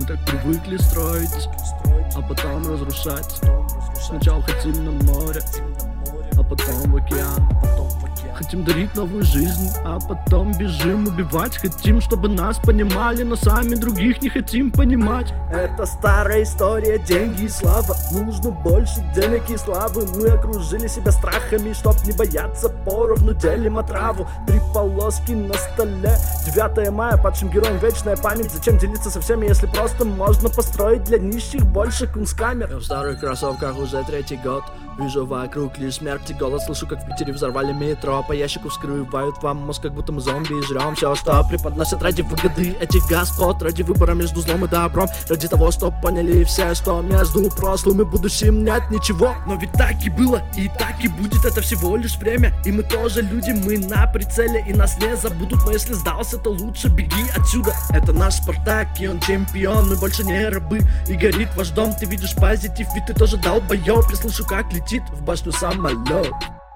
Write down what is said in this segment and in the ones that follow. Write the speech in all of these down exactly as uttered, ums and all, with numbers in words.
Мы так привыкли строить, а потом разрушать. Сначала хотим на море, а потом в океан. Хотим дарить новую жизнь, а потом бежим убивать. Хотим, чтобы нас понимали, но сами других не хотим понимать. Это старая история, деньги и слава. Нужно больше денег и славы. Мы окружили себя страхами, чтоб не бояться, поровну делим отраву. Три полоски на столе, девятое мая, падшим героям вечная память. Зачем делиться со всеми, если просто можно построить для нищих больше кунсткамер? Я в старых кроссовках уже третий год. Вижу вокруг лишь смерть и голод. Слышу, как в Питере взорвали метро. По ящику вскрывают вам мозг, как будто мы зомби. И жрем все, что преподносят ради выгоды этих господ. Ради выбора между злом и добром. Ради того, чтоб поняли все, что между прошлым и будущим нет ничего. Но ведь так и было, и так и будет. Это всего лишь время. И мы тоже люди, мы на прицеле. И нас не забудут, но если сдался, то лучше беги отсюда. Это наш Спартак, и он чемпион. Мы больше не рабы, и горит ваш дом. Ты видишь позитив, ведь ты тоже долбоёб. Я слышу, как летит в башню самолет.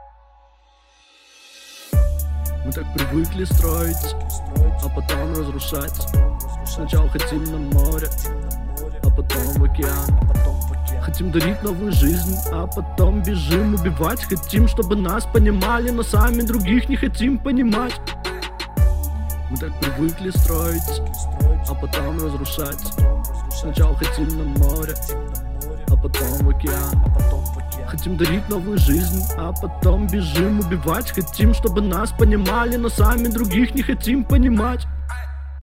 Мы так привыкли строить, а потом разрушать. Сначала хотим на море, а потом в океан. Хотим дарить новую жизнь, а потом бежим убивать. Хотим, чтобы нас понимали, но сами других не хотим понимать. Мы так привыкли строить, а потом разрушать. Сначала хотим на море, а потом в океан. Хотим дарить новую жизнь, а потом бежим убивать. Хотим, чтобы нас понимали, но сами других не хотим понимать.